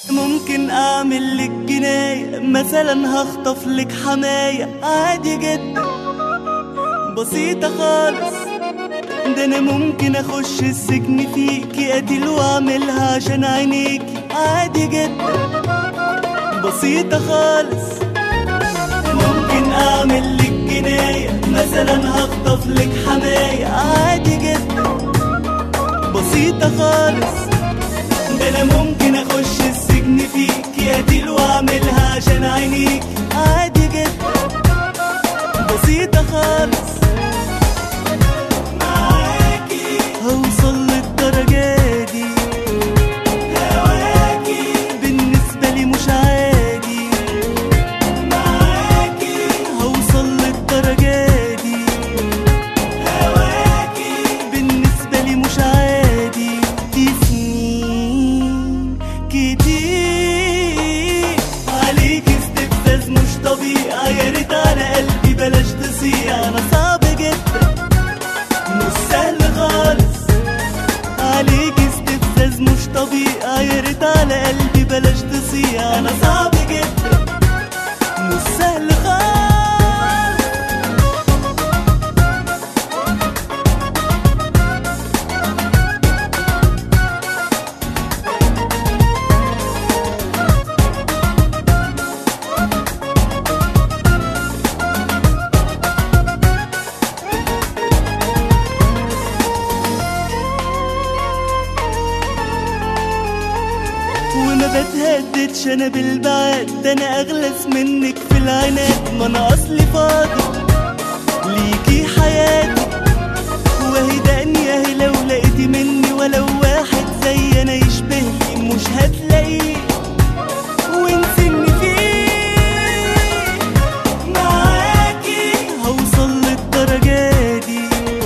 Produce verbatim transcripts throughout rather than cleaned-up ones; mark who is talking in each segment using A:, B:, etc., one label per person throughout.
A: ممكن اعمل لك جناية، مثلا هخطف لك حماية عادي جدا، بسيطة خالص. ده انا ممكن اخش السجن فيكي قتل واعملها عشان عينيكي عادي جدا، بسيطة خالص. ممكن اعمل لك جناية، مثلا هخطف لك حماية عادي جدا، بسيطة خالص. ده انا ممكن اخش السجن فيكي قتل واعملها عشان عينيكي عادي جدا، بسيطة خالص. معاكي هوصل للدرجة دي، هواكي بالنسبة لي مش عادي. معاكي هوصل للدرجة دي، هواكي بالنسبة لي مش عادي. دي سنين كتير عليك استفزاز مش طبيعي، يا ريت على قلبي بلاش تصيع. انا صعب جدا مش سهل خالص، عليك استفزاز مش طبيعي، يا ريت على قلبي بلاش تصيع. انا صعب جدا مش سهل خالص. وما بتهددش انا بالبعاد، ده انا اغلس منك في العناد. ما انا اصلي فاضي ليكي حياتي، وهي دقني اهي لو لقيتي مني ولو واحد زي انا يشبهني مش هتلاقيه وانسني فيه. معاكي هوصل للدرجة دي،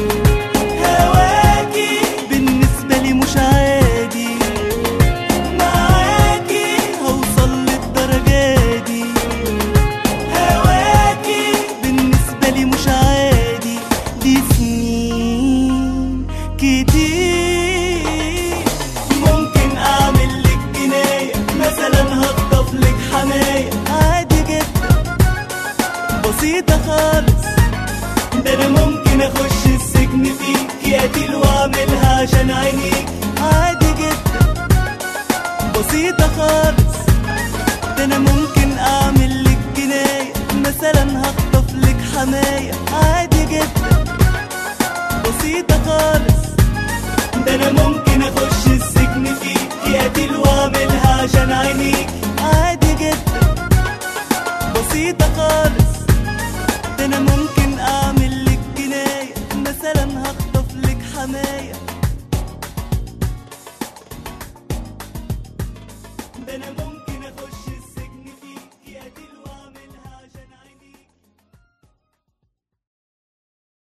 A: هواكي بالنسبة لي مش عادي. كتير ممكن اعمل لك جناية، مثلا هخطف لك حماية عادي جدا، بسيطة خالص. ده انا ممكن اخش السجن فيكي قتل واعملها عشان عينيك عادي جدا، بسيطة خالص. ده انا ممكن اعمل لك جناية، مثلا هخطف لك حماية عادي جدا، بسيطة خالص. ده انا ممكن اخش السجن فيكي قتل واعملها عشان عينيك عادي جدا، بسيطة خالص. ده انا ممكن اعمل لك جناية، مثلا هخطف لك حماية